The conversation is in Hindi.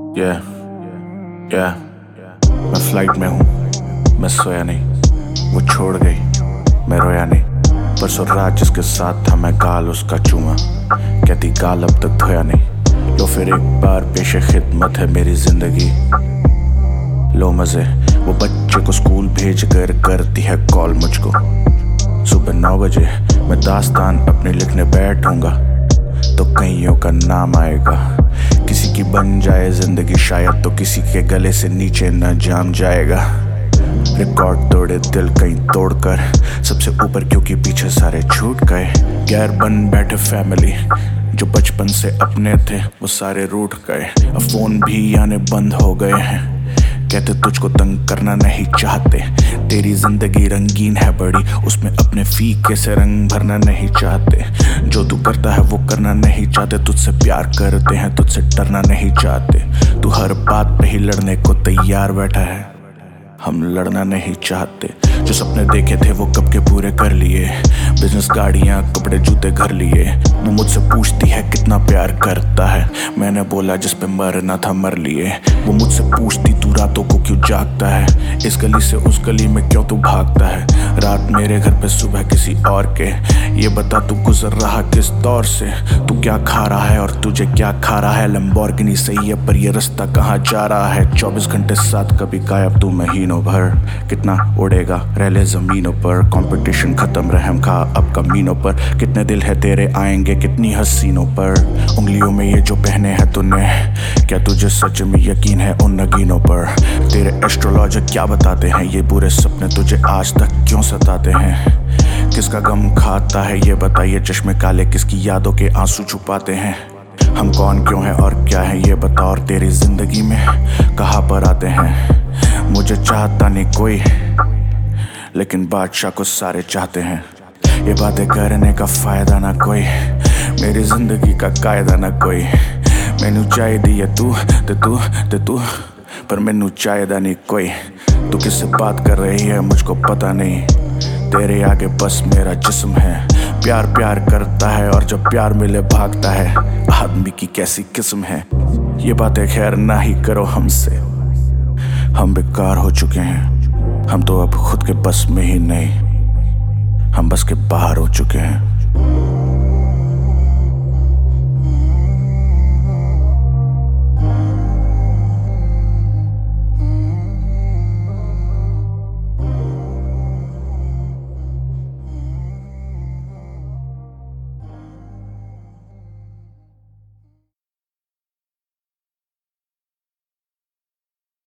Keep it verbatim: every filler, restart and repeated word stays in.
yeah, yeah. मैं फ्लाइट में हूँ, मैं सोया नहीं, वो छोड़ गई, मैं रोया नहीं। परसों रात जिसके साथ था मैं गाल उसका चूमा, कहती गाल अब तक धोया नहीं। लो फिर एक बार पेशे खिदमत है मेरी जिंदगी, लो मजे। वो बच्चे को स्कूल भेज कर करती है कॉल मुझको। सुबह नौ बजे मैं दास्तान अपनी लिखने बैठूंगा तो कईयों का नाम आएगा। किसी की बन जाए जिंदगी शायद तो किसी के गले से नीचे न जाम जाएगा। रिकॉर्ड तोड़े दिल कहीं तोड़कर सबसे ऊपर, क्योंकि पीछे सारे छूट गए। गैर बन बैठे फैमिली जो बचपन से अपने थे वो सारे रूठ गए। अब फोन भी आने बंद हो गए हैं, कहते तुझको तंग करना नहीं चाहते। तेरी जिंदगी रंगीन है बड़ी, उसमें अपने फीके से रंग भरना नहीं चाहते। जो तू करता है वो करना नहीं चाहते, तुझसे प्यार करते हैं तुझसे डरना नहीं चाहते। तू हर बात पे ही लड़ने को तैयार बैठा है, हम लड़ना नहीं चाहते। जो सपने देखे थे वो कब के पूरे कर लिए, बिजनेस गाड़ियाँ कपड़े जूते घर लिए। वो मुझसे पूछती है कितना प्यार करता है, मैंने बोला जिस पे मरना था मर लिए। वो मुझसे पूछती तू रातों को क्यों जागता है, इस गली से उस गली में क्यों तू भागता है। रात मेरे घर पे सुबह किसी और के, ये बता तू गुजर रहा किस दौर से। तू क्या खा रहा है और तुझे क्या खा रहा है। लंबोर्गिनी सही है पर ये रास्ता कहाँ जा रहा है। चौबीस घंटे साथ कभी गायब तू महीनों भर, कितना उड़ेगा रह ले जमीनों पर। कंपटीशन खत्म रहम खा अब कमीनों पर, कितने दिल है तेरे आएंगे कितनी हसीनों पर। उंगलियों में ये जो पहने हैं तूने, क्या तुझे सच में यकीन है उन नगीनों पर। तेरे एस्ट्रोलॉजर क्या बताते हैं, ये बुरे सपने तुझे आज तक क्यों सताते हैं। किसका गम खाता है ये बताइए, चश्मे काले किसकी यादों के आंसू छुपाते हैं। हम कौन क्यों हैं और क्या है ये बता, और तेरी जिंदगी में कहाँ पर आते हैं। मुझे चाहता नहीं कोई लेकिन बादशाह को सारे चाहते हैं। ये बातें करने का फायदा ना कोई, मेरी जिंदगी का कायदा ना कोई। मैनू चाहिदी है तू ते तू ते तू, पर मैनू चाहिदा नहीं कोई। तू किससे बात कर रही है मुझको पता नहीं, तेरे आगे बस मेरा जिस्म है। प्यार प्यार करता है और जब प्यार मिले भागता है, आदमी की कैसी किस्म है। ये बातें खैर ना ही करो हमसे, हम बेकार हो चुके हैं। हम तो अब खुद के बस में ही नहीं, हम बस के बाहर हो चुके हैं।